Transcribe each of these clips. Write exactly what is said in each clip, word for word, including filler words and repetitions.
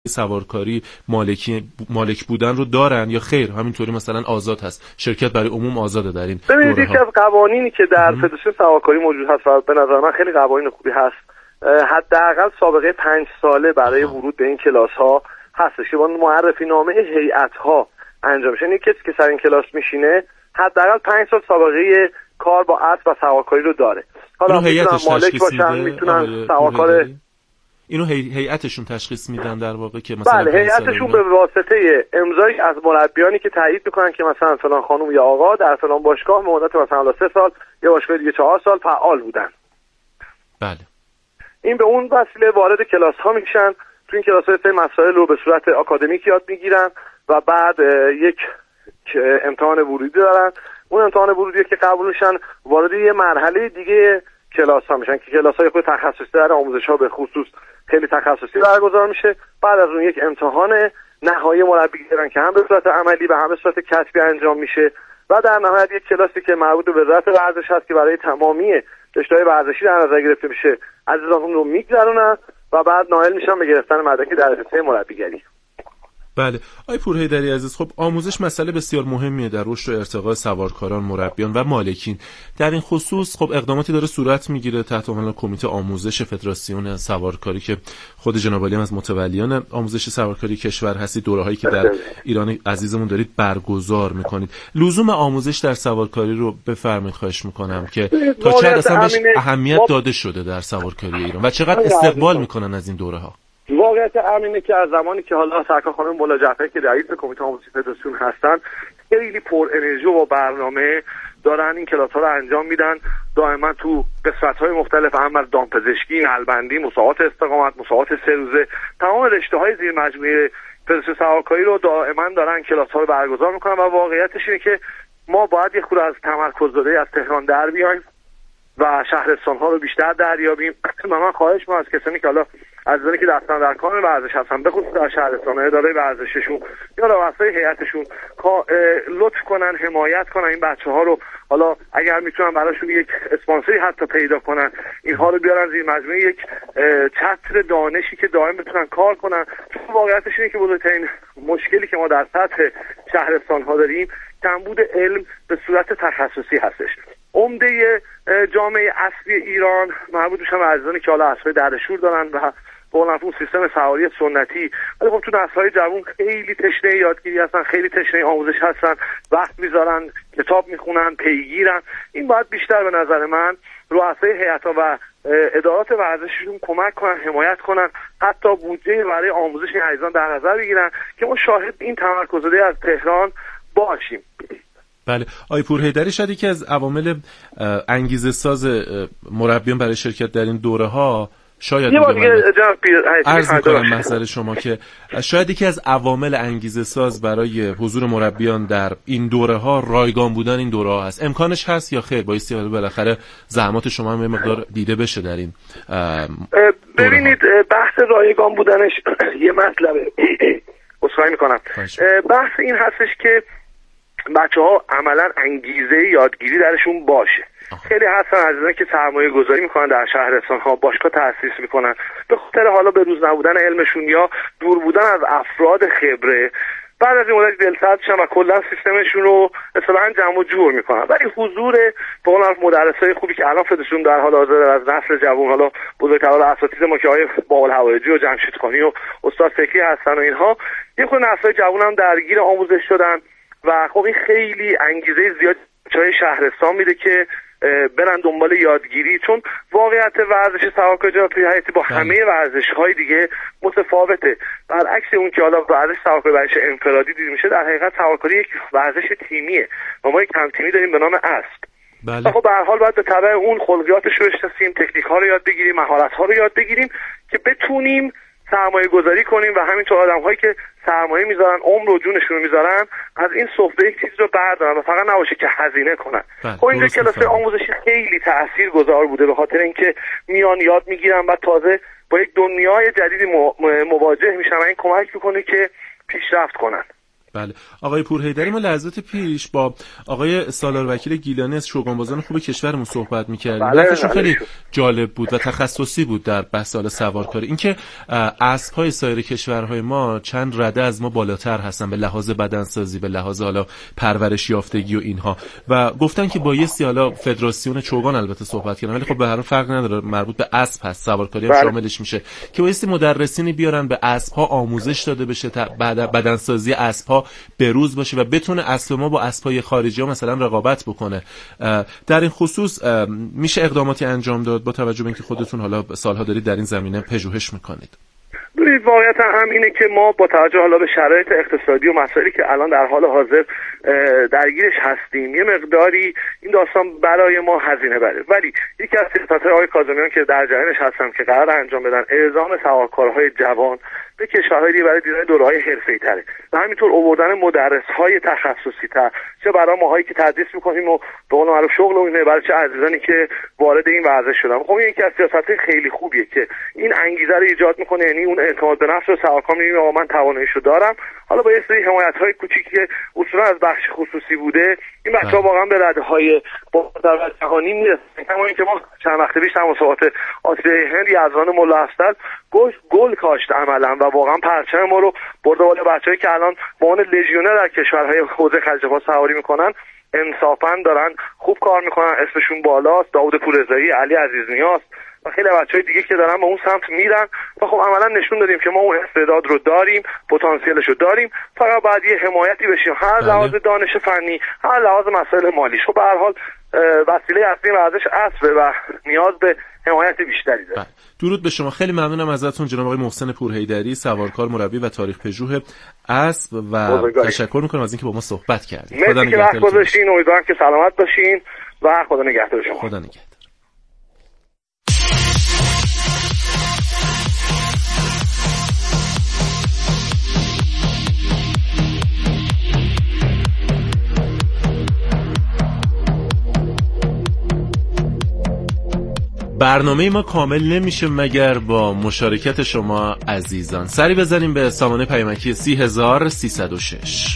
سوارکاری مالکی مالک بودن رو دارن یا خیر همینطوری مثلا آزاد هست، شرکت برای عموم آزاده در این ببینید یکی از قوانینی که در فدراسیون سوارکاری موجود هست و به نظر من خیلی قوانین خوبی هست، حداقل سابقه پنج ساله برای آها. ورود به این کلاس ها هستش که با معرفی نامه هیئت ها انجام میشه. یعنی کسی که سر این کلاس میشینه حداقل پنج سال سابقه کار با اسب و سوارکاری رو داره. حالا میتونن مالک باشن، میتونن سوارکار، اینو هیئتشون تشخیص میدن در واقع که مثلا بله هیئتشون به واسطه امضای از مربیانی که تایید میکنن که مثلا فلان خانم یا آقا در فلان باشگاه مدت مثلا سه سال یا باشگاه دیگه چهار سال فعال بودن. بله. این به اون وسیله وارد کلاس ها میشن، تو این کلاس ها سری مسائل رو به صورت آکادمیک یاد میگیرن و بعد یک امتحان ورودی دارن. اون امتحان ورودی که قبول میشن وارد یه مرحله دیگه کلاس ها میشن که کلاس های خود تخصصی در آموزش ها به خصوص خیلی تخصصی برگزار میشه. بعد از اون یک امتحان نهایی مربی گیرن که هم به صورت عملی و هم به صورت کتبی انجام میشه و در نهایت یک کلاسی که مربوط به وزارت ورزش هست که برای تمامی رشته‌های ورزشی در نظر گرفته میشه عزیزان اون رو میگذرونن و بعد نائل میشن به گرفتن مدرک در رشته مربیگری. بله آقای پورحیدری عزیز، خب آموزش مسئله بسیار مهمیه در رشد و ارتقاء سوارکاران، مربیان و مالکین. در این خصوص خب اقداماتی داره صورت میگیره تحت عنوان کمیته آموزش فدراسیون سوارکاری که خود جناب عالی هم از متولیان آموزش سوارکاری کشور هستی، دوره‌هایی که در ایران عزیزمون دارید برگزار میکنید. لزوم آموزش در سوارکاری رو بفرمایید خواهش میکنم که تا چه حد اصلا بهش اهمیت داده شده در سوارکاری ایران و چقدر استقبال میکنن از این دوره‌ها. واقعیت امینه که از زمانی که حالا سرکار خانم مولا جعفری که رئیس کمیته آموزش فدراسیون هستن خیلی پر انرژی و برنامه دارن این کلاس ها رو انجام میدن. دائما تو قسمت‌های مختلف هم از دامپزشکی، نلبندی، مسابقات استقامت، مسابقات سه روزه، تمام رشته‌های زیر مجموعه فدراسیون سوارکاری رو دائما دارن کلاس ها رو برگزار میکنن و واقعیتش اینه که ما باید یه خورده از تمرکزداری از تهران در بیایم و شهرستان ها رو بیشتر دریابیم. من خواهش می‌کنم از کسانی که حالا عزیزانی که دستن در کار ورزش هستن به خصوص در شهرستان ها اداره ورزششون یا رؤسای هیئتشون لطف کنن حمایت کنن این بچه‌ها رو، حالا اگر میتونن براشون یک اسپانسری حتی پیدا کنن اینها رو بیارن زیر مجموعه یک چتر دانشی که دائم بتونن کار کنن. واقعیتش اینه که بزرگترین مشکلی که ما در سطح شهرستان ها داریم کمبود علم به صورت تخصصی هستش. عمده جامعه اصلی ایران مربوط میشن به عزیزانی که حالا اسبای دردشور دارن و با اون سیستم سواری سنتی، ولی خب تو نسل‌های جوان خیلی تشنه یادگیری هستن، خیلی تشنه آموزش هستن، وقت میذارن، کتاب میخونن، پیگیرن. این باید بیشتر به نظر من رؤسای هیئت‌ها و ادارات ورزششون کمک کنن، حمایت کنن، حتی بودجه برای آموزش این عزیزان در نظر بگیرن که ما شاهد این تمرکزداری از تهران باشیم. بله آقای پورحیدری، شاید یکی از عوامل انگیزه ساز مربیان برای شرکت در این دوره ها شاید عرض میکنم محضر شما که شاید یکی از عوامل انگیزه ساز برای حضور مربیان در این دوره ها رایگان بودن این دوره ها هست. امکانش هست یا خیر؟ بایستی بالاخره زحمات شما هم یه مقدار دیده بشه در این ببینید بحث رایگان بودنش یه مطلبه اصخایی میکنم. بحث این هستش که بچه ها عملا انگیزه یادگیری درشون باشه. خیلی هستن عزیزان که سرمایه گذاری میکنن در شهرستان ها، باشگاه تأسیس میکنن به خاطر حالا به روز نبودن علمشون یا دور بودن از افراد خبره، بعد از این مدت دلسردشن و کلا سیستمشون رو اصطلاحاً جمع و جور میکنن. ولی حضور به قول مدرسای خوبی که الان فدراسیون در حال حاضر از نسل جوان، حالا بزرگتران اساتید ما که آقای بابل هوایجی و جمشید خانی و استاد فکری هستن و اینها، یه خود نسل‌های جوان هم درگیر آموزش شدن و خب این خیلی انگیزه زیاد جای شهرستان میده که برن دنبال یادگیری، چون واقعیت ورزش سوارکاری حیاتی با همه ورزش‌های دیگه متفاوته. برعکس اون که حالا ورزش سوارکاری ورزش انفرادی دیده میشه، در حقیقت سوارکاری یک ورزش تیمیه و ما یک کم تیمی داریم به نام اسب. بله. خب به هر حال باید به تبع اون خلقیاتش رو بشناسیم، تکنیک‌ها رو یاد بگیریم، مهارت‌ها رو یاد بگیریم که بتونیم سرمایه گذاری کنیم و همینطور آدم هایی که سرمایه میذارن عمر و جونشون رو میذارن از این سفره یک چیز رو بردارن و فقط نباشه که هزینه کنن. خب اینجا کلاس آموزشی خیلی تاثیرگذار بوده به خاطر اینکه میان یاد میگیرن و تازه با یک دنیای جدیدی مواجه میشن و این کمک میکنه که پیشرفت کنن. بله آقای پورحیدری، ما لحظات پیش با آقای سالار وکیل گیلانی از چوگانبازان خوب کشورمون صحبت می‌کردیم. بله حرفشون بله خیلی جالب بود و تخصصی بود در بحث حال سوارکاری، اینکه اسب‌های سایر کشورهای ما چند رده از ما بالاتر هستن به لحاظ بدنسازی، به لحاظ حالا پرورش یافتگی و اینها، و گفتن که بایستی حالا فدراسیون چوگان البته صحبت کردن، ولی خب به هر حال فرق نداره، مربوط به اسب هست، سوارکاری هم شاملش میشه، که بایستی مدرسینی بیارن به اسب‌ها آموزش داده بشه، بدنسازی اسب‌ها بروز باشه و بتونه اسب ما با اسب‌های خارجی ها مثلا رقابت بکنه. در این خصوص میشه اقداماتی انجام داد با توجه به اینکه خودتون حالا سالها دارید در این زمینه پژوهش میکنید؟ ببینید واقعیت هم اینه که ما با توجه حالا به شرایط اقتصادی و مسائلی که الان در حال حاضر درگیرش هستیم یه مقداری این داستان برای ما هزینه بره، ولی یکی از سیاست‌های آقای کاظمیان که در جریانش هستم که قرار انجام بدن اعزام سوارکارهای جوان به کشورهای دیگه برای دیدن دوره‌های حرفه‌ای تره و همینطور آوردن مدرس‌های تخصصی تر، چه برای ماهایی که تدریس می‌کنیم و به قول معروف شغل و اینه، برای چه عزیزانی که وارد این ورزش شدن. خب این یکی از سیاست‌های خیلی خوبیه که این انگیزه رو ایجاد می‌کنه، یعنی اون اعتماد به نفس رو سوارکار می‌بینه آقا من تواناییشو دارم. حالا با یه سری حمایت‌های کوچیکی که اصولا از بخش خصوصی بوده این بچه‌ها واقعا به رده‌های بالاتر جهانی میرسن. کما اینکه ما چند وقت پیش در مسابقات آسیای هند یزدان مولا افضل گل گل کاشت عملاً و واقعا پرچم ما رو برده بالا. بچه‌ای که الان به عنوان لژیونر در کشورهای حوزه خلیج فارس سواری میکنن انصافاً دارن خوب کار میکنن، اسمشون بالاست، داوود پوررضایی، علی عزیزنیاز و خیلی بچهای دیگه که دارن به اون سمت میرن و خب عملاً نشون دادیم که ما اون استعداد رو داریم، پتانسیلش رو داریم، فقط باید یه حمایتی بشیم، هر لحاظ دانش فنی، هر لحاظ مسائل مالیش. خب به هر حال وسیله اصلی ورزش اسب و نیاز به حمایت بیشتری داره. درود به شما، خیلی ممنونم ازتون جناب آقای محسن پورحیدری، سوارکار، مربی و تاریخ پژوه اسب و بزرگاری. تشکر میکنم از اینکه با ما صحبت کردید. خدا نگهدار. وقت گذاشتین، امیدوارم که سلامت باشین و خدا نگهدار شما. خدا نگهدار. برنامه ما کامل نمیشه مگر با مشارکت شما عزیزان. سری بزنیم به سامانه پیامکی سی هزار سیصد و شش.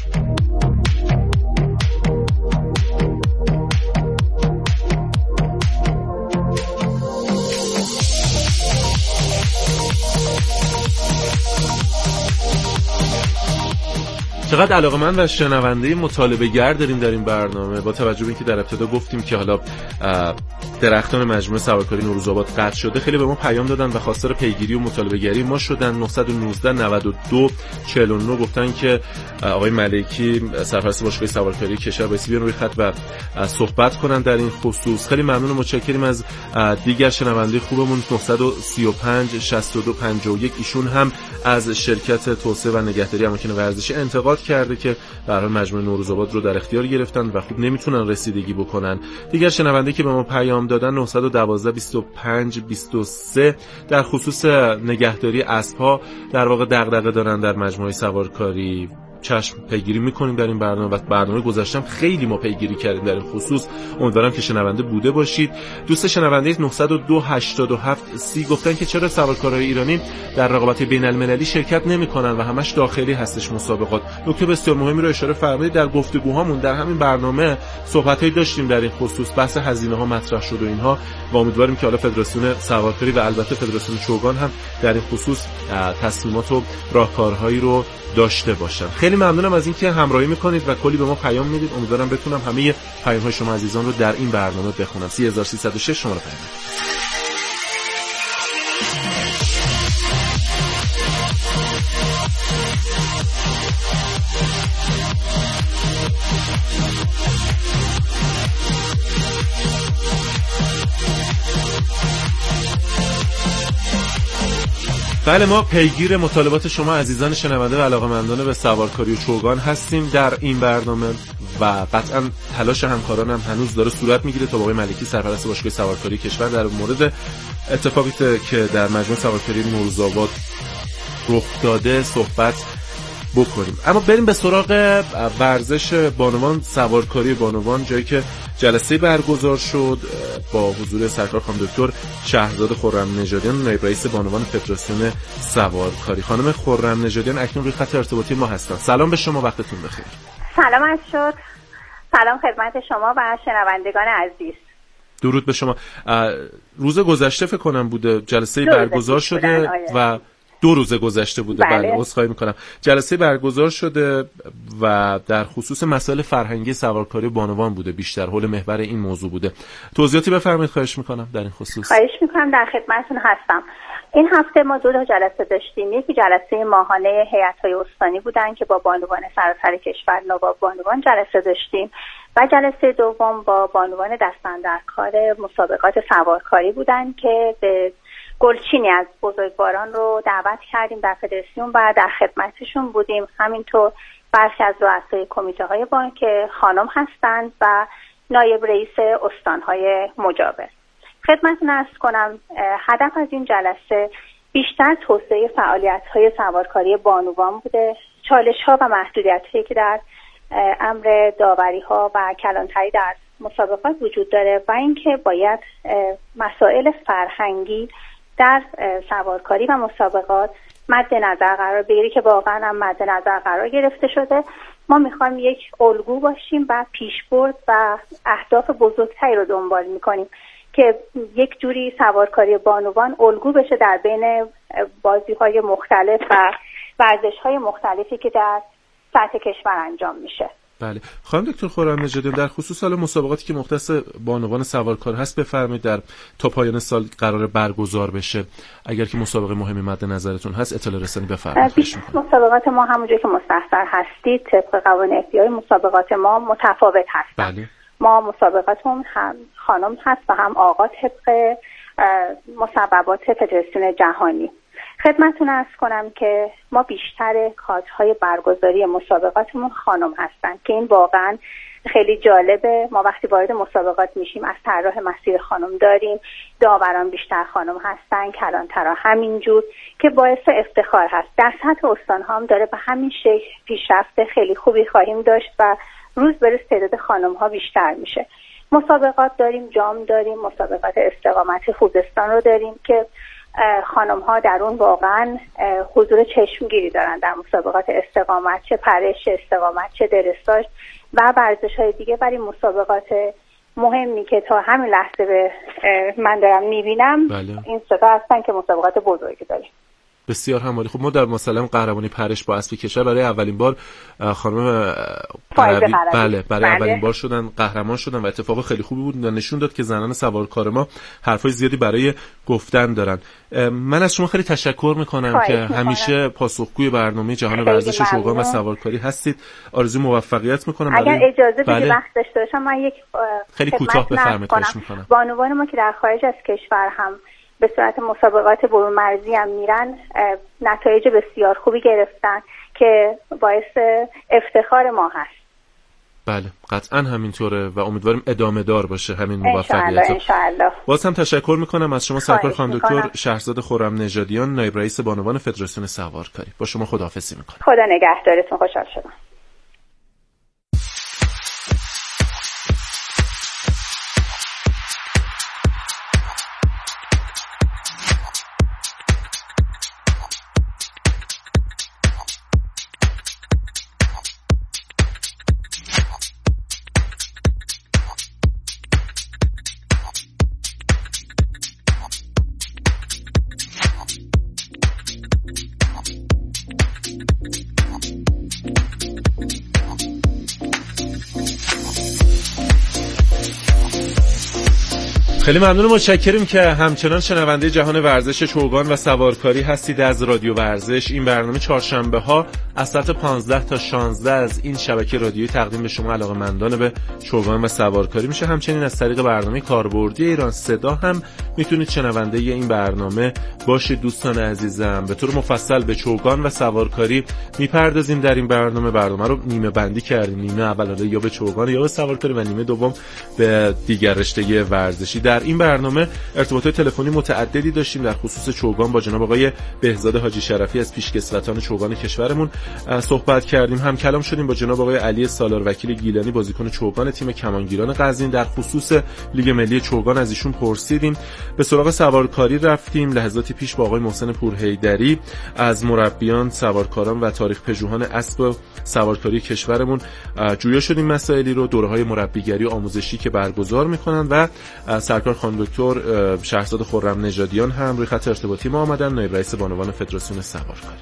چقدر علاقه‌مند و شنونده مطالبه گر داریم در این برنامه، با توجه به اینکه در ابتدا گفتیم که حالا درختان مجموعه سوارکاری نوروزآباد قطع شده، خیلی به ما پیام دادن و خواستار پیگیری و مطالبه گری ما شدن. نه یک نه نود و دو چهل و نه گفتن که آقای ملکی سرپرست باشگاه سوارکاری کشور بایستی بیان روی خط و صحبت کنن در این خصوص. خیلی ممنون و متشکریم از دیگر شنونده خوبمون. نه سه پنج شصت و دو پنجاه و یک ایشون هم از شرکت توسعه و نگهداری اماکن ورزشی انتقاد کرده که به هر حال مجموعه نوروزآباد رو در اختیار گرفتن و خوب نمیتونن رسیدگی بکنن. دیگر شنونده که به ما پیام دادن نه یک دو بیست و پنج بیست و سه در خصوص نگهداری اسب‌ها در واقع دغدغه دارن در مجموعه سوارکاری. چشم پیگیری میکنیم در این برنامه و برنامه گذاشتم خیلی ما پیگیری کردیم در این خصوص. امیدوارم که شنونده بوده باشید. دوست شنونده نه صفر دو هشتاد و هفت سی گفتن که چرا سوارکارهای ایرانی در رقابت بین المللی شرکت نمیکنن و همش داخلی هستش مسابقات. نکته بسیار مهمی رو اشاره فرمودید. در گفتگوهامون در همین برنامه صحبتایی داشتیم در این خصوص، بحث هزینه ها مطرح شد و اینها و امیدواریم که حالا فدراسیون سوارکاری و البته فدراسیون چوگان هم در این خصوص تصمیمات و راهکارهایی رو داشته باشن. خیلی ممنونم از اینکه همراهی میکنید و کلی به ما پیام میدید. امیدوارم بتونم همه پیام‌های شما عزیزان رو در این برنامه بخونم. سی هزار سیصد و شش شماره پیام. بله، ما پیگیر مطالبات شما عزیزان شنونده و علاقه‌مندان به سوارکاری و چوگان هستیم در این برنامه و قطعا تلاش همکاران هم هنوز داره صورت میگیره تا با آقای ملکی سرپرست باشگاه سوارکاری کشور در مورد اتفاقی که در مجموعه سوارکاری نوروزآباد رخ داده صحبت بکنیم. اما بریم به سراغ ورزش بانوان، سوارکاری بانوان، جایی که جلسه برگزار شد با حضور سرکار خانم دکتر شهرزاد خرم نژادیان، نایب رئیس بانوان فدراسیون سوارکاری. خانم خرم نژادیان اکنون روی خط ارتباطی ما هستن. سلام به شما، وقتتون بخیر. سلام عرض شد. سلام خدمت شما و شنوندگان عزیز. درود به شما. روز گذشته فکر کنم بوده جلسه برگزار شده و دو روز گذشته بوده. بله, بله عذرخواهی میکنم. جلسه برگزار شده و در خصوص مسائل فرهنگی سوارکاری بانوان بوده، بیشتر حول محور این موضوع بوده. توضیحاتی بفرمایید خواهش میکنم در این خصوص. خواهش میکنم، در خدمتتون هستم. این هفته ما دو تا جلسه داشتیم. یکی جلسه ماهانه هیئت‌های استانی بودن که با بانوان سراسر کشور، نواب بانوان جلسه داشتیم و جلسه دوم با بانوان دست‌اندرکار مسابقات سوارکاری بودن که به گلچینی از بزرگواران رو دعوت کردیم در فدراسیون و در خدمتشون بودیم. همینطور برخی از رؤسای کمیته های بانک که خانم هستند و نایب رئیس استانهای مجاور. خدمتتون عرض کنم هدف از این جلسه بیشتر توسعه فعالیت‌های سوارکاری بانوان بوده، چالش‌ها و محدودیت‌هایی که در امر داوری‌ها و کلانتری در مسابقات وجود داره و اینکه باید مسائل فرهنگی در سوارکاری و مسابقات مد نظر قرار بگیره که واقعا هم مد نظر قرار گرفته شده. ما میخوایم یک الگو باشیم و پیشبرد و اهداف بزرگتری رو دنبال میکنیم که یک جوری سوارکاری بانوان الگو بشه در بین بازی‌های مختلف و ورزش‌های مختلفی که در سطح کشور انجام میشه. بله خانم دکتر خرم نژادیان، در خصوص حال مسابقاتی که مختص بانوان سوارکار هست بفرمایید در تا پایان سال قرار برگزار بشه، اگر که مسابقه مهمی مد نظرتون هست اطلاع رسانی بفرمایید. مسابقات ما همونجوری که مستحضر هستید طبق قوانین احتیاطی مسابقات ما متفاوت هستن. بله. ما مسابقاتمون هم خانم هست و هم آقا طبق مصوبات فدراسیون جهانی. خدمتتون عرض کنم که ما بیشتر کادرهای برگزاری مسابقاتمون خانم هستن که این واقعا خیلی جالبه. ما وقتی وارد مسابقات میشیم از طراح مسیر خانم داریم، داوران بیشتر خانم هستن، کلانترا همینجور که باعث افتخار هست. در سطح استان هم داره به همین شکل پیشرفت خیلی خوبی خواهیم داشت و روز به روز تعداد خانم ها بیشتر میشه. مسابقات داریم، جام داریم، مسابقات استقامت خوزستان رو داریم که خانم ها در اون واقعا حضور چشمگیری دارن در مسابقات استقامت، چه پرش استقامت چه درستاژ و ورزش های دیگه. برای مسابقات مهمی که تا همین لحظه به من دارم میبینم بله. این ستا هستن که مسابقات بزرگی داریم. بسیار همالی. خب ما در مثلا قهرمانی پرش با اسب کشور برای اولین بار خانم قربی بله برای بله. اولین بار شدن قهرمان شدن و اتفاق خیلی خوبی بود و نشون داد که زنان سوارکار ما حرفای زیادی برای گفتن دارن. من از شما خیلی تشکر میکنم که میکنم. همیشه پاسخگوی برنامه جهان ورزش چوگان و سوارکاری هستید. آرزوی موفقیت میکنم. اگر برای... اجازه بدید بله. وقت داشته باشم من یک خیلی کوتاه بفرمایید خواهش میکنم. بانوان ما که در خارج از کشور هم به صورت مسابقات برون مرزی هم میرن نتایج بسیار خوبی گرفتن که باعث افتخار ما هست. بله قطعا همینطوره و امیدواریم ادامه دار باشه همین موفقیت. ان شاء الله. باز هم تشکر میکنم از شما سرکار خانم دکتر شهرزاد خرم نژادیان، نایب رئیس بانوان فدراسیون سوارکاری. با شما خداحافظی میکنم. خدا نگهدارتون. خوشحال شدم. خیلی ممنون، متشکریم که همچنان شنونده جهان ورزش چوگان و سوارکاری هستید از رادیو ورزش. این برنامه چهارشنبه ها از ساعت پانزده تا شانزده از این شبکه رادیویی تقدیم به شما علاقه‌مندان به چوگان و سوارکاری میشه. همچنین از طریق برنامه کاربردی ایران صدا هم میتونید شنونده این برنامه باشید. دوستان عزیزم، به طور مفصل به چوگان و سوارکاری میپردازیم در این برنامه. برنامه رو نیمه بندی کردیم، نیمه اول یا به چوگان یا به سوارکاری و نیمه دوم به دیگر رشته ورزشی. در در این برنامه ارتباطات تلفنی متعددی داشتیم در خصوص چوگان. با جناب آقای بهزاد حاجی شرفی از پیشکسوتان چوگان کشورمون صحبت کردیم. هم کلام شدیم با جناب آقای علی سالار وکیل گیلانی بازیکن چوگان تیم کمانگیران قزوین در خصوص لیگ ملی چوگان از ایشون پرسیدیم. به سراغ سوارکاری رفتیم. لحظاتی پیش با آقای محسن پورحیدری از مربیان، سوارکاران و تاریخ پژوهان اسب سوارکاری کشورمون جویا شدیم مسائلی رو، دوره‌های مربیگری و آموزشی که برگزار می‌کنن و سرکار خانم دکتر شهرزاد خرم نژادیان هم روی خط ارتباطی ما آمدن، نایب رئیس بانوان فدراسیون سوارکاری.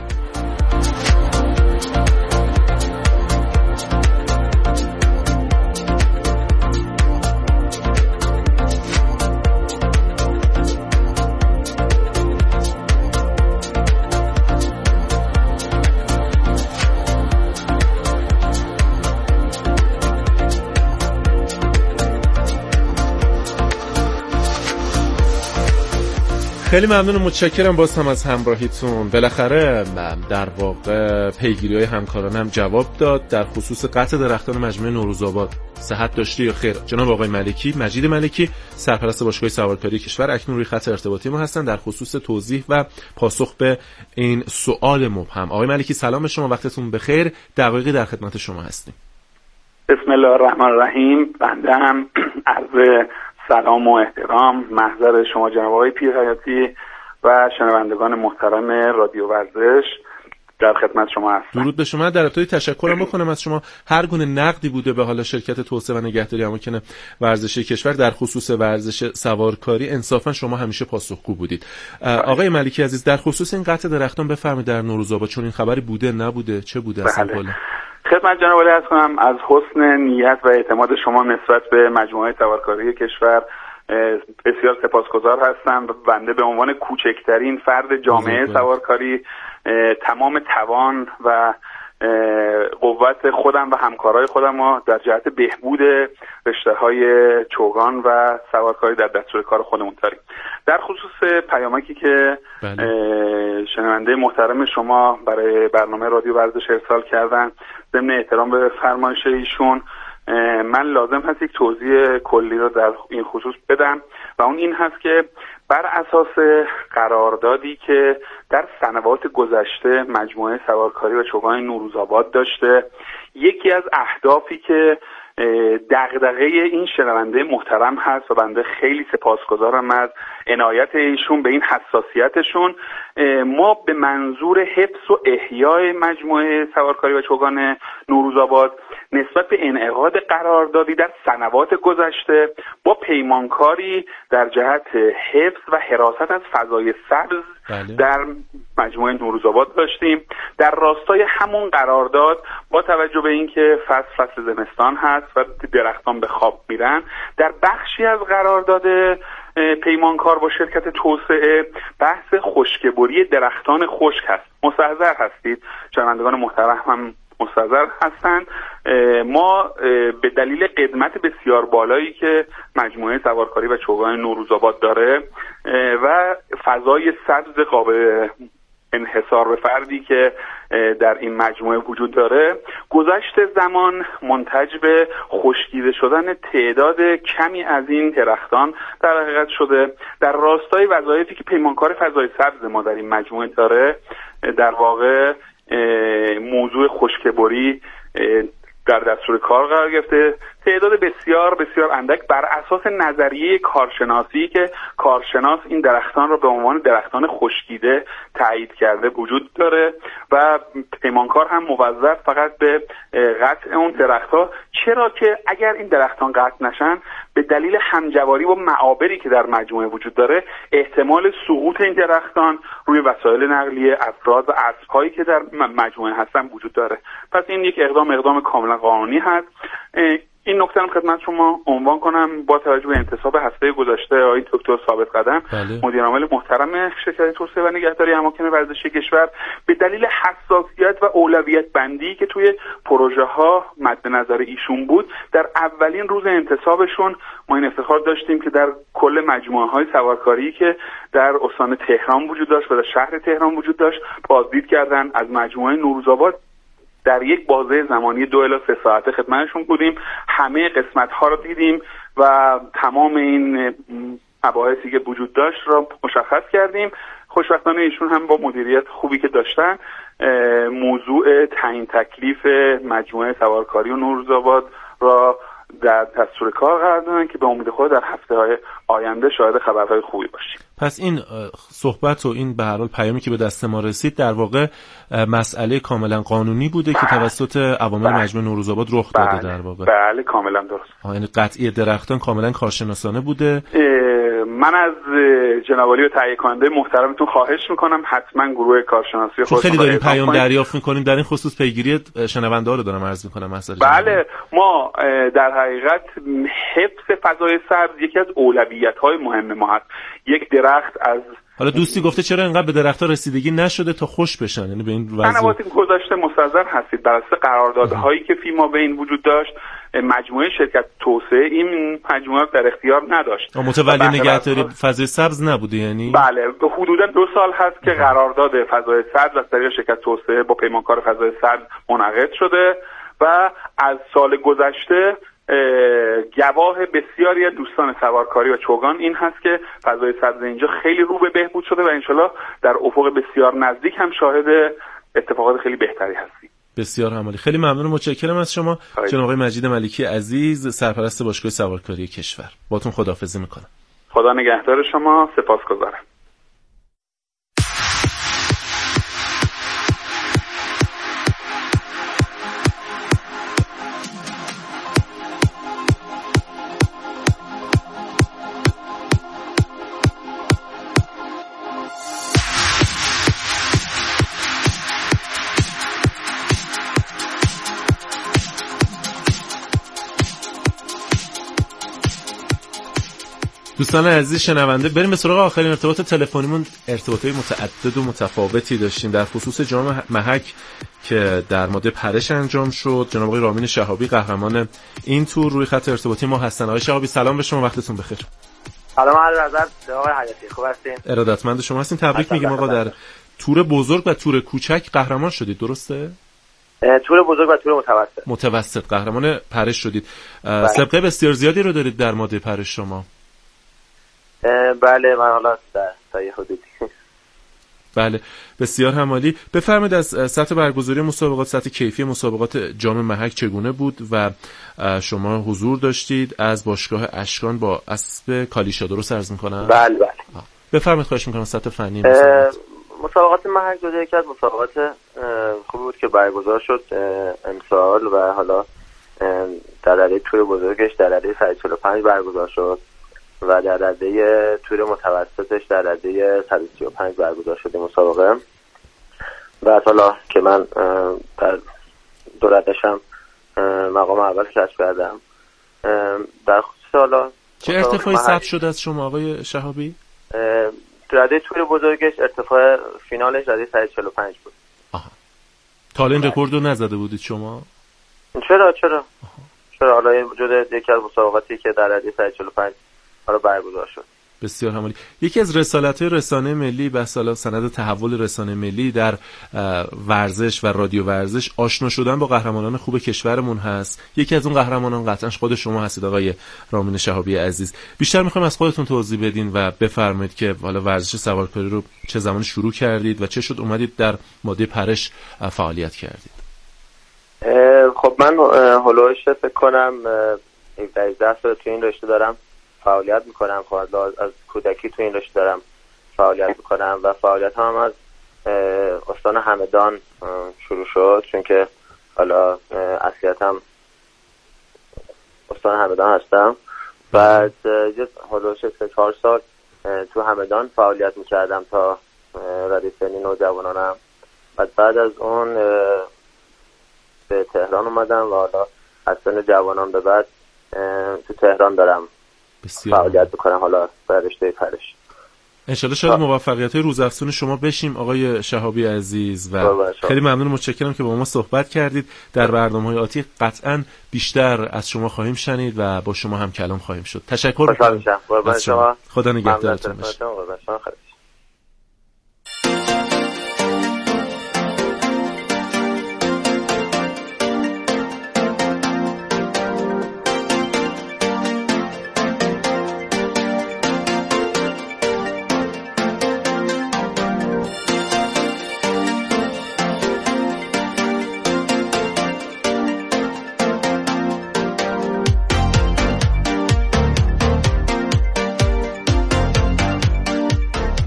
خیلی ممنون و متشکرم باز هم از همراهیتون. بالاخره در واقع پیگیری‌های همکارانم جواب داد در خصوص قطع درختان مجموعه نوروزآباد. صحت داشته یا خیر؟ جناب آقای ملکی، مجید ملکی، سرپرست باشگاه سوارکاری کشور اکنون روی خط ارتباطی ما هستن در خصوص توضیح و پاسخ به این سوال مبهم. آقای ملکی سلام شما، وقتتون بخیر. دقایقی در خدمت شما هستیم. بسم الله الرحمن الرحیم. بنده هم عرض سلام و احترام محضر شما جناب آقای پیرحیاتی و شنوندگان محترم رادیو ورزش در خدمت شما هستم. درود به شما. در ابتدای تشکرم بکنم از شما. هر گونه نقدی بوده به حال شرکت توسعه و نگهداری اماکن ورزشی کشور در خصوص ورزش سوارکاری انصافا شما همیشه پاسخگو بودید. آقای ملکی عزیز، در خصوص این قطع درختان بفرمایید در نوروزآباد، چون این خبری بوده نبوده چه بوده اصلا؟ بله. خدمت جناب عالی عرض کنم از حسن نیت و اعتماد شما نسبت به مجموعه سوارکاری کشور بسیار سپاسگزار هستم. بنده به عنوان کوچکترین فرد جامعه سوارکاری تمام توان و قوت خودم و همکارای خودم رو در جهت بهبود رشته‌های چوگان و سوارکاری در دستور کار خودمون داریم. در خصوص پیامکی که بله. شنونده محترم شما برای برنامه رادیو ورزش ارسال کردن، ضمن احترام به فرمایش ایشون من لازم هست یک توضیح کلی رو در این خصوص بدم و اون این هست که بر اساس قراردادی که در سنوات گذشته مجموعه سوارکاری و چوگان نوروزآباد داشته، یکی از اهدافی که دغدغه این شنونده محترم هست و بنده خیلی سپاسگزارم از عنایت ایشون به این حساسیتشون، ما به منظور حفظ و احیای مجموعه سوارکاری و چوگان نوروزآباد نسبت به انعقاد قراردادی در سنوات گذشته با پیمانکاری در جهت حفظ و حراست از فضای سبز بله. در مجموعه نوروزآباد داشتیم. در راستای همون قرارداد با توجه به اینکه فصل فصل زمستان هست و درختان به خواب میرن، در بخشی از قرارداد پیمانکار با شرکت توسعه بحث خشکبری درختان خشک هست. مستحضر هستید، شنوندگان محترم هم مستحضر هستند. ما به دلیل قدمت بسیار بالایی که مجموعه سوارکاری و چوگان نوروزآباد داره و فضای سبز قابل انحصار به فردی که در این مجموعه وجود داره، گذشت زمان منتج به خشکیده شدن تعداد کمی از این درختان در حقیقت شده. در راستای وظایفی که پیمانکار فضای سبز ما در این مجموعه داره، در واقع موضوع خشکبری در دستور کار قرار گرفته. تعداد بسیار بسیار اندک بر اساس نظریه کارشناسی که کارشناس این درختان را به عنوان درختان خشکیده تایید کرده وجود داره و پیمانکار هم موظف فقط به قطع اون درختها، چرا که اگر این درختان قطع نشن به دلیل همجواری و معابری که در مجموعه وجود داره احتمال سقوط این درختان روی وسایل نقلیه، افراد و اسب‌هایی که در مجموعه هستن وجود داره. پس این یک اقدام اقدام کاملا قانونی هست. این نکته هم خدمت شما عنوان کنم با توجه به انتصاب هفته گذشته آقای دکتر ثابت قدم بله. مدیر عامل محترم شرکت توسعه و نگهداری اماکن ورزشی کشور، به دلیل حساسیت و اولویت بندی که توی پروژه ها مد نظر ایشون بود، در اولین روز انتصابشون ما این افتخار داشتیم که در کل مجموعه های سوارکاری که در استان تهران وجود داشت و در شهر تهران وجود داشت بازدید کردن. از مجموعه نوروزآباد در یک بازه زمانی دو الی سه ساعته خدمتشون بودیم، همه قسمت ها رو دیدیم و تمام این مباحثی که وجود داشت را مشخص کردیم. خوشبختانه ایشون هم با مدیریت خوبی که داشتن موضوع تعیین تکلیف مجموعه سوارکاری و نوروزآباد را در دستور کار قرار دادن که به امید خدا در هفته‌های آینده شاهد خبرهای خوبی باشیم. پس این صحبت و این به هر حال پیامی که به دست ما رسید در واقع مسئله کاملا قانونی بوده بله. که توسط عوامل مجموعه نوروزآباد رخ داده بله. در واقع. بله کاملا درست. یعنی قطعی درختان کاملا کارشناسانه بوده. من از جناب عالی و تهیه کننده محترمتون خواهش میکنم حتما گروه کارشناسی خودتون خیلی داریم پیام دریافت میکنیم در این خصوص پیگیری شنونده ها رو دارم عرض میکنم مسئله. بله ما در حقیقت حفظ فضای سبز یکی از اولویت‌های مهم ما هست. یک درخت از حالا دوستی گفته چرا اینقدر به درخت‌ها رسیدگی نشده تا خوش بشن، یعنی به این وضع تنوعاتی که گذاشته مستحضر هستید بر اساس قراردادهایی که فیما بین وجود داشت مجموعه شرکت توسعه این مجموعه در اختیار نداشت. متولی نگهداری فضای سبز نبوده یعنی؟ بله حدوداً دو سال هست که قرارداد فضای سبز از طریق شرکت توسعه با پیمانکار فضای سبز منعقد شده و از سال گذشته گواه بسیاری از دوستان سوارکاری و چوگان این هست که فضای سبز اینجا خیلی رو به بهبود شده و انشالله در افق بسیار نزدیک هم شاهد اتفاقات خیلی بهتری هستیم. بسیار عالی. خیلی ممنون و متشکرم از شما جناب آقای مجید ملکی عزیز، سرپرست باشگاه سوارکاری کشور. باتون خداحافظی میکنم. خدا نگهدار شما. سپاسگزارم. دوستان عزیز شنونده، بریم به سراغ آخرین ارتباط تلفنیمون. ارتباطات متعدد و متفاوتی داشتیم در خصوص جام محک که در ماده پرش انجام شد. جناب آقای رامین شهابی قهرمان این تور روی خط ارتباطی ما هستن. آقای شهابی سلام به شما، وقتتون بخیر. سلام عرض ادب آقای حیاتی، خوب هستین؟ ارادتمند شما هستین. تبریک میگیم آقا، در تور بزرگ و تور کوچک قهرمان شدید، درسته؟ تور بزرگ و تور متوسط. متوسط قهرمان پرش شدید. سابقه بسیار زیادی رو دارید در ماده پرش شما. بله من حالا در تا یه حدودی. بله بسیار همالی. بفرمایید از سطح برگزاری مسابقات، سطح کیفی مسابقات جام محک چگونه بود و شما حضور داشتید از باشگاه اشکان با اسب کالیشا، درست عرض میکنم؟ بله بله. بفرمایید خواهش میکنم سطح فنی مسابقات. مسابقات محک جزو یکی از مسابقات خوبی بود که برگزار شد امسال و حالا در رده تور بزرگش در رده صد و چهل و پنج برگزار شد و در رده تور متوسطش در رده صد و سی و پنج برگزار شده مسابقه. و حالا که من در دو ردشم مقام اول کسب کردم. در خصوص حالا چه ارتفاعی ثبت شده از شما آقای شهابی؟ رده تور بزرگش ارتفاع فینالش رده صد و چهل و پنج بود. آها. تا الان رکورد رو نزده بودید شما؟ چرا چرا آها. چرا حالا این وجود یکی از مسابقاتی که در رده صد و چهل و پنج حالا برگزار شد. بسیار همالی. یکی از رسالت‌های رسانه ملی به اصطلاح سند تحول رسانه ملی در ورزش و رادیو ورزش آشنا شدن با قهرمانان خوب کشورمون هست. یکی از اون قهرمانان قطعاً خود شما هستید آقای رامین شهابی عزیز. بیشتر می‌خوایم از خودتون توضیح بدین و بفرمایید که حالا ورزش سوارکاری رو چه زمان شروع کردید و چه شد اومدید در ماده پرش فعالیت کردید. خب من هولوش فکر کنم دوازده سال تو این رشته دارم فعالیت میکنم. خب از کودکی تو این رشته دارم فعالیت میکنم و فعالیت هم از استان همدان شروع شد، چون که حالا اصلیتم استان همدان هستم. بعد حالا سه چهار سال تو همدان فعالیت میکردم تا رده سنی نوجوانانم. بعد بعد از اون به تهران اومدم و حالا از سن جوانان به بعد تو تهران دارم فعالیت بکنم حالا در رشته پرش. انشالله شاید موفقیت‌های روزافزون شما بشیم آقای شهابی عزیز و خیلی ممنون و متشکرم که با ما صحبت کردید. در برنامه‌های آتی قطعاً بیشتر از شما خواهیم شنید و با شما هم کلام خواهیم شد. تشکر می‌کنم از شما. خدا نگهدارتون باشه.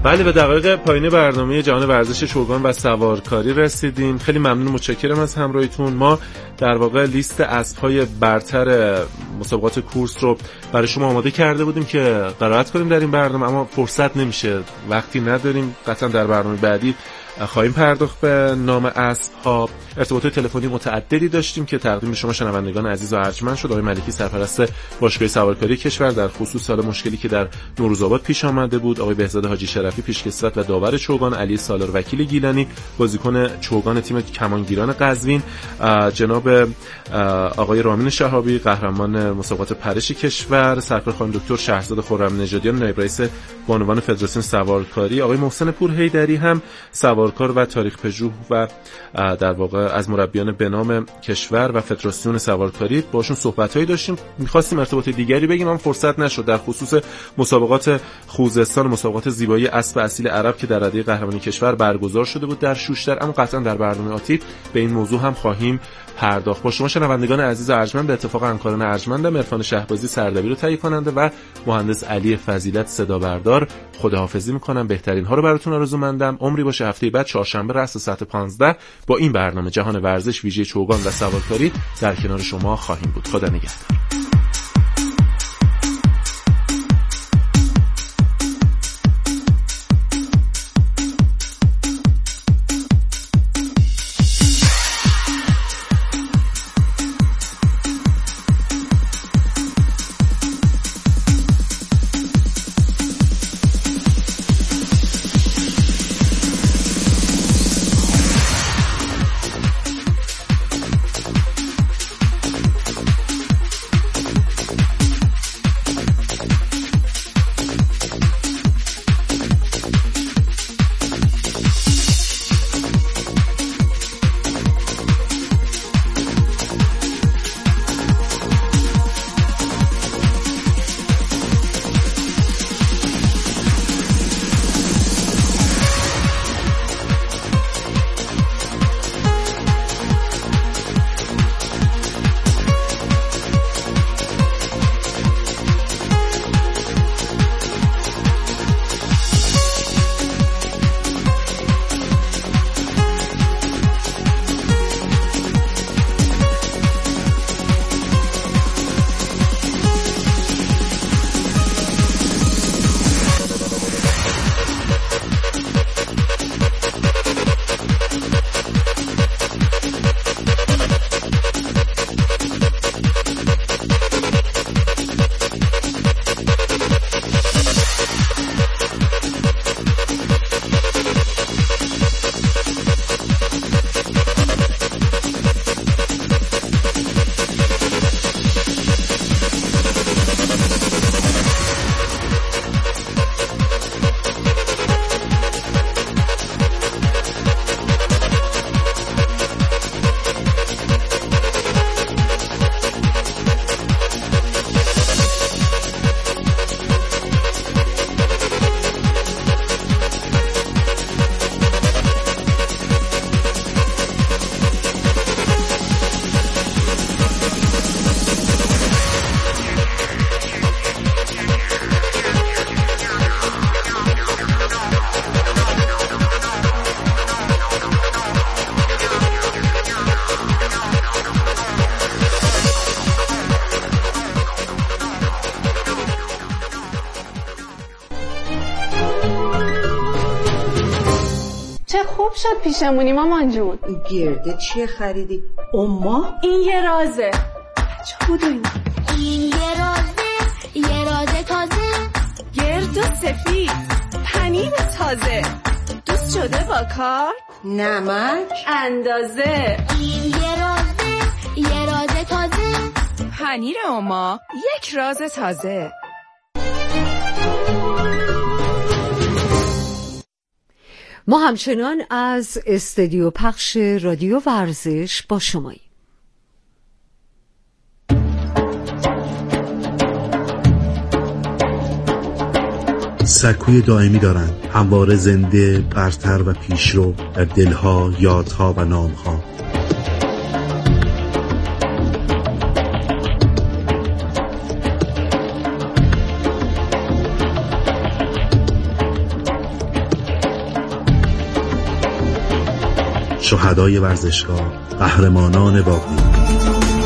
بله، به دقایق پایین برنامه جهان ورزش چوگان و سوارکاری رسیدیم. خیلی ممنون و متشکرم از همراهیتون. ما در واقع لیست اسب‌های برتر مسابقات کورس رو برای شما آماده کرده بودیم که قرائت کنیم در این برنامه، اما فرصت نمیشه، وقتی نداریم. قطعا در برنامه بعدی خواهیم پرداخت به نام اسب‌ها. ارتباطات تلفنی متعددی داشتیم که تقدیم شما شنوندگان عزیز و ارجمند شد. آقای ملکی سرپرست باشگاه سوارکاری کشور در خصوص سال مشکلی که در نوروزآباد پیش آمده بود، آقای بهزاد حاجی شرفی پیشکسوت و داور چوگان، علی سالار وکیل گیلانی بازیکن چوگان تیم کمانگیران قزوین، جناب آقای رامین شهابی قهرمان مسابقات پرش کشور، سرکار خانم دکتر شهرزاد خرم نژادیان نایب رئیس بانوان فدراسیون سوارکاری، آقای محسن پورحیدری هم سوارکار و تاریخ پژوه و در واقع از مربیان به نام کشور و فدراسیون سوارکاری باشون صحبت‌هایی داشتیم. می‌خواستیم ارتباط دیگری بگیم اما فرصت نشد، در خصوص مسابقات خوزستان، مسابقات زیبایی اسب اصیل عرب که در رده قهرمانی کشور برگزار شده بود در شوشتر، اما قطعا در برنامه آتی به این موضوع هم خواهیم پرداخت. با شما شنوندگان عزیز و ارجمند، به اتفاق همکاران ارجمندم عرفان شهبازی سردبیر رو تهیه کننده و مهندس علی فضیلت صدا بردار خداحافظی می‌کنم. بهترین ها رو براتون آرزومندم. عمری باشه هفته بعد چهارشنبه رأس ساعت پانزده با این برنامه جهان ورزش ویژه چوگان و سوارکاری در کنار شما خواهیم بود. خدا نگهدار. خوب شد پیشمونی مامان جون. گرده چیه خریدی؟ اما این یه رازه. چه بود این؟ این یه رازه، یه رازه تازه، گرد و سفید، پنیر تازه، دوست شده با کار، نمک اندازه. این یه رازه، یه رازه تازه، پنیر اما یک راز تازه. ما همچنان از استودیو پخش رادیو ورزش با شماییم. سکوی دائمی دارند، همواره زنده، برتر و پیشرو در دلها، یادها و نامها. شهدای ورزشگاه، قهرمانان باقی.